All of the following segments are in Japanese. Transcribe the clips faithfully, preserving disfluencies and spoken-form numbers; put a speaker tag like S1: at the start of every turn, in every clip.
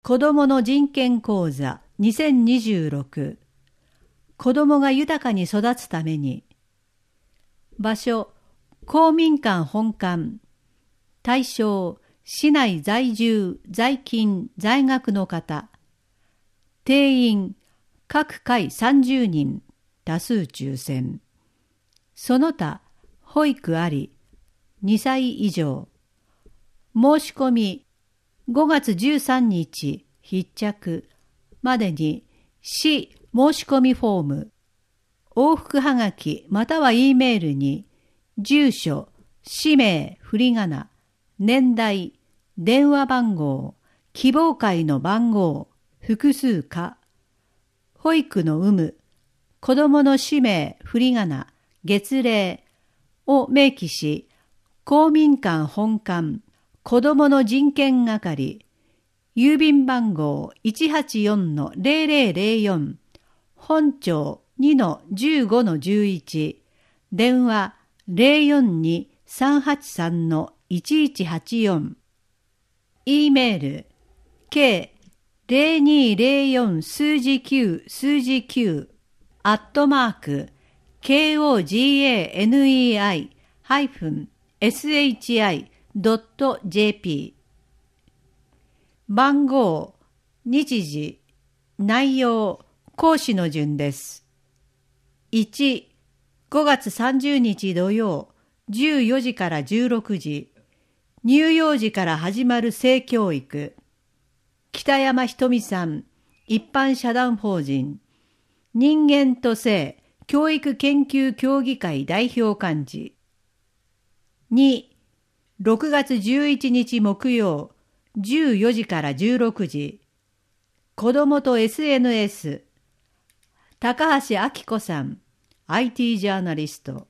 S1: 子どもの人権講座にせんにじゅうろく、子どもが豊かに育つために。場所、公民館本館。対象、市内在住、在勤、在学の方。定員、各回さんじゅうにん、多数抽選。その他、保育あり、にさい以上。申し込み、ごがつじゅうさんにち必着までに市申し込みフォーム、往復はがきまたは E メールに住所、氏名、振り仮名、年代、電話番号、希望会の番号、複数か、保育の有無、子どもの氏名、振り仮名、月齢を明記し、公民館本館、子どもの人権係、郵便番号 いちはちよんのゼロゼロゼロよん、本町 にのじゅうごのじゅういち、電話 ゼロよんに さんはちさんのいちいちはちよん、E メール ケーゼロにゼロよん 数字きゅう数字きゅうアットマーク ケーオージーエーエヌイーアイ ハイフン エスエイチアイドットジェーピー 番号、日時、内容、講師の順です。いち、ごがつさんじゅうにち土曜、じゅうよじからじゅうろくじ、乳幼児から始まる性教育。北山ひとみさん、一般社団法人、人間と性教育研究協議会代表幹事。に、ろくがつじゅういちにち木曜、じゅうよじからじゅうろくじ、子どもと エスエヌエス、高橋明子さん、アイティー ジャーナリスト。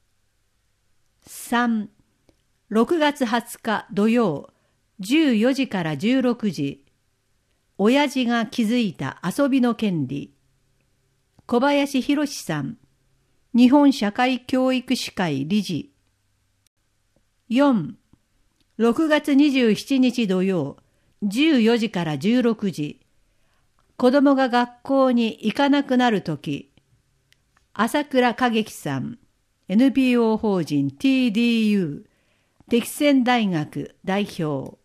S1: さん、ろくがつはつか土曜、じゅうよじからじゅうろくじ、親父が築いた遊びの権利。小林博さん、日本社会教育士会理事。よん、ろくがつにじゅうしちにち土曜、じゅうよじからじゅうろくじ、子どもが学校に行かなくなるとき。朝倉景樹さん、エヌピーオー 法人 ティーディーユー、適専大学代表。